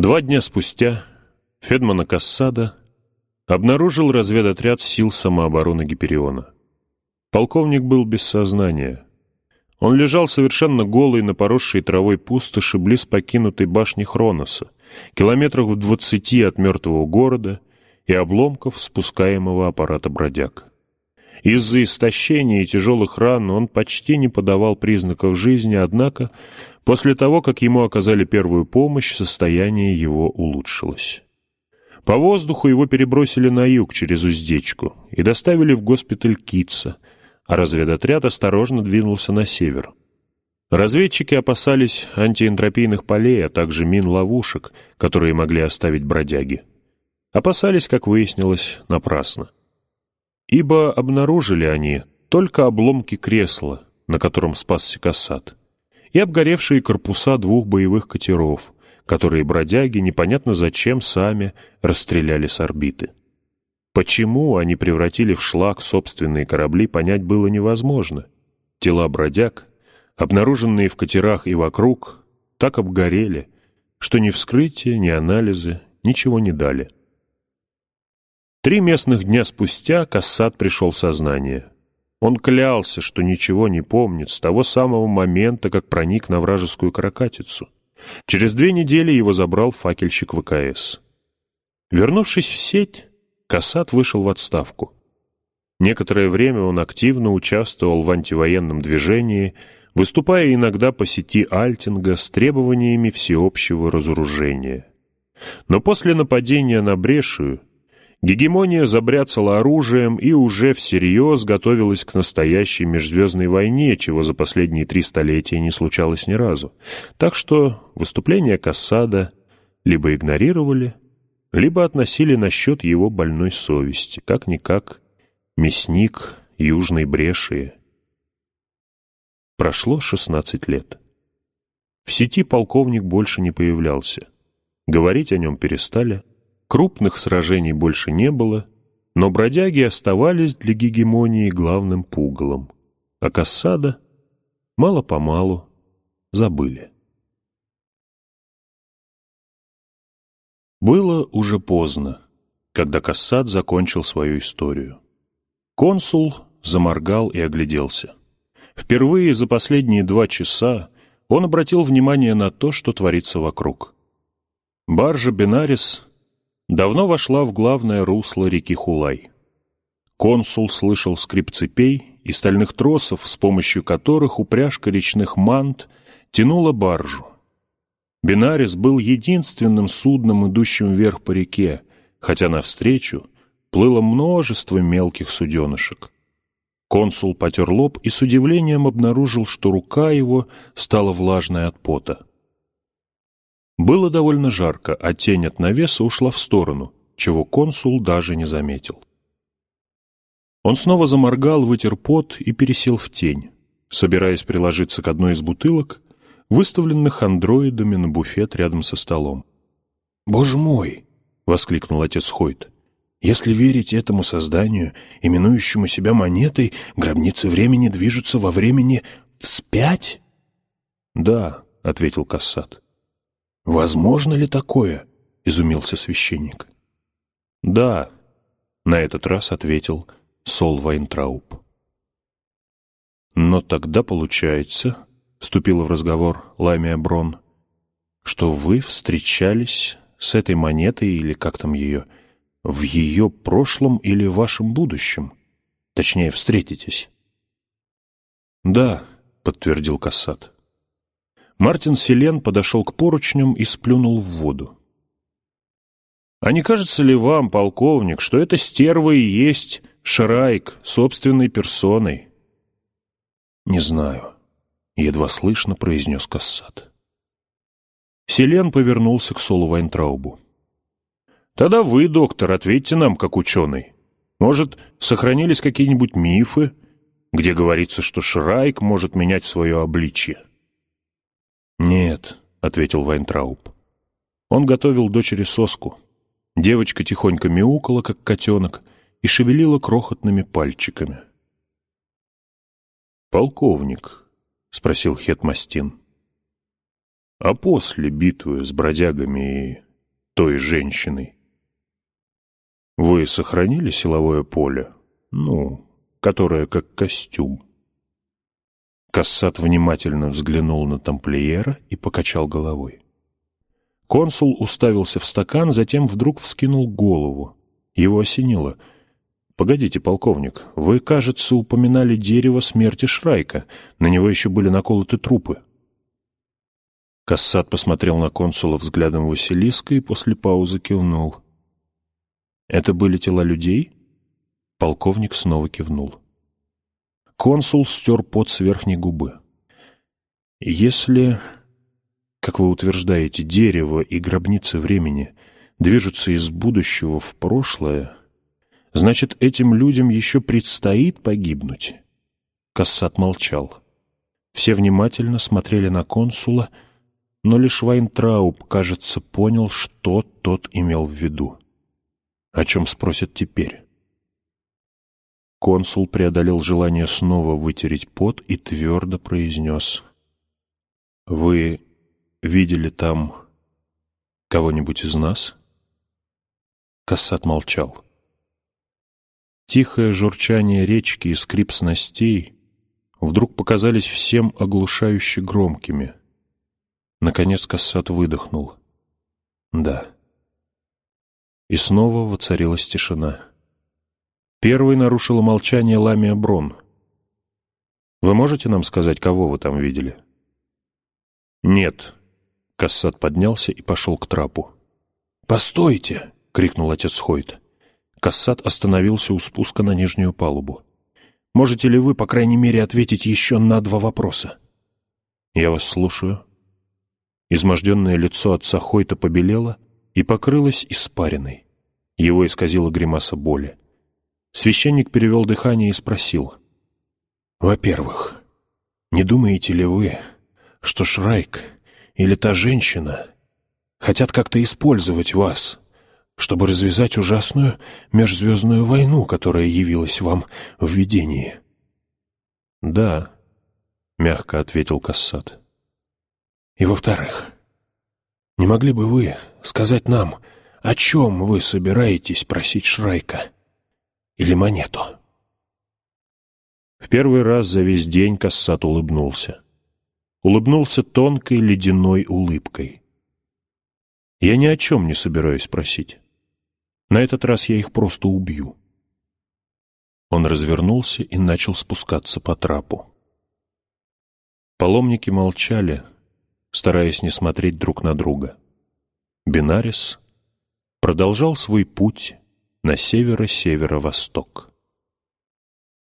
2 дня спустя Федмана Кассада обнаружил разведотряд сил самообороны Гипериона. Полковник был без сознания. Он лежал совершенно голый на поросшей травой пустоши близ покинутой башни Хроноса, километрах в 20 от мертвого города и обломков спускаемого аппарата бродяг. Из-за истощения и тяжелых ран он почти не подавал признаков жизни, однако после того, как ему оказали первую помощь, состояние его улучшилось. По воздуху его перебросили на юг через уздечку и доставили в госпиталь Китса, а разведотряд осторожно двинулся на север. Разведчики опасались антиэнтропийных полей, а также мин-ловушек, которые могли оставить бродяги. Опасались, как выяснилось, напрасно. Ибо обнаружили они только обломки кресла, на котором спасся Кассад, и обгоревшие корпуса 2 боевых катеров, которые бродяги непонятно зачем сами расстреляли с орбиты. Почему они превратили в шлак собственные корабли, понять было невозможно. Тела бродяг, обнаруженные в катерах и вокруг, так обгорели, что ни вскрытие, ни анализы ничего не дали. 3 местных дня спустя Кассад пришел в сознание. Он клялся, что ничего не помнит с того самого момента, как проник на вражескую каракатицу. Через 2 недели его забрал факельщик ВКС. Вернувшись в сеть, Кассад вышел в отставку. Некоторое время он активно участвовал в антивоенном движении, выступая иногда по сети Альтинга с требованиями всеобщего разоружения. Но после нападения на Брешию гегемония забряцала оружием и уже всерьез готовилась к настоящей межзвездной войне, чего за последние 3 столетия не случалось ни разу. Так что выступления Кассада либо игнорировали, либо относили на счет его больной совести, как-никак мясник Южной Брешии. Прошло 16 лет. В сети полковник больше не появлялся. Говорить о нем перестали. Крупных сражений больше не было, но бродяги оставались для гегемонии главным пугалом, а Кассада мало-помалу забыли. Было уже поздно, когда Кассад закончил свою историю. Консул заморгал и огляделся. Впервые за последние 2 часа он обратил внимание на то, что творится вокруг. Баржа «Бенарис» давно вошла в главное русло реки Хулай. Консул слышал скрип цепей и стальных тросов, с помощью которых упряжка речных мант тянула баржу. Бенарис был единственным судном, идущим вверх по реке, хотя навстречу плыло множество мелких суденышек. Консул потер лоб и с удивлением обнаружил, что рука его стала влажной от пота. Было довольно жарко, а тень от навеса ушла в сторону, чего консул даже не заметил. Он снова заморгал, вытер пот и пересел в тень, собираясь приложиться к одной из бутылок, выставленных андроидами на буфет рядом со столом. «Боже мой!» — воскликнул отец Хойт. «Если верить этому созданию, именующему себя монетой, гробницы времени движутся во времени вспять?» «Да», — ответил Кассад. «Возможно ли такое?» — изумился священник. «Да», — на этот раз ответил Сол Вайнтрауб. «Но тогда получается, — вступила в разговор Ламия Брон, — что вы встречались с этой монетой, или как там ее, в ее прошлом или вашем будущем? Точнее, встретитесь?» «Да», — подтвердил Кассад. Мартин Селен подошел к поручням и сплюнул в воду. «А не кажется ли вам, полковник, что эта стерва и есть Шрайк собственной персоной?» «Не знаю», — едва слышно произнес Кассад. Селен повернулся к Солу Вайнтраубу. «Тогда вы, доктор, ответьте нам, как ученый. Может, сохранились какие-нибудь мифы, где говорится, что Шрайк может менять свое обличье?» «Нет», — ответил Вайнтрауб. Он готовил дочери соску. Девочка тихонько мяукала, как котенок, и шевелила крохотными пальчиками. «Полковник», — спросил Хет Мастин, — «а после битвы с бродягами и той женщиной. Вы сохранили силовое поле? Ну, которое как костюм. Кассат внимательно взглянул на тамплиера и покачал головой. Консул уставился в стакан, затем вдруг вскинул голову. Его осенило. «Погодите, полковник, вы, кажется, упоминали дерево смерти Шрайка. На него еще были наколоты трупы». Кассат посмотрел на консула взглядом Василиска и после паузы кивнул. «Это были тела людей?» Полковник снова кивнул. Консул стер пот с верхней губы. «Если, как вы утверждаете, дерево и гробницы времени движутся из будущего в прошлое, значит, этим людям еще предстоит погибнуть?» Кассат молчал. Все внимательно смотрели на консула, но лишь Вайнтрауб, кажется, понял, что тот имел в виду. О чем спросят теперь? Консул преодолел желание снова вытереть пот и твердо произнес: «Вы видели там кого-нибудь из нас?» Кассат молчал. Тихое журчание речки и скрип снастей вдруг показались всем оглушающе громкими. Наконец Кассат выдохнул. «Да». И снова воцарилась тишина. Первой нарушила молчание Ламия Брон. «Вы можете нам сказать, кого вы там видели?» «Нет». Кассат поднялся и пошел к трапу. «Постойте!» — крикнул отец Хойт. Кассат остановился у спуска на нижнюю палубу. «Можете ли вы, по крайней мере, ответить еще на 2 вопроса?» «Я вас слушаю». Изможденное лицо отца Хойта побелело и покрылось испариной. Его исказила гримаса боли. Священник перевел дыхание и спросил: «Во-первых, не думаете ли вы, что Шрайк или та женщина хотят как-то использовать вас, чтобы развязать ужасную межзвездную войну, которая явилась вам в видении?» «Да», — мягко ответил Кассат. «И во-вторых, не могли бы вы сказать нам, о чем вы собираетесь просить Шрайка или монету?» В первый раз за весь день Кассат улыбнулся. Улыбнулся тонкой ледяной улыбкой. «Я ни о чем не собираюсь просить. На этот раз я их просто убью». Он развернулся и начал спускаться по трапу. Паломники молчали, стараясь не смотреть друг на друга. Бенарес продолжал свой путь на северо-северо-восток.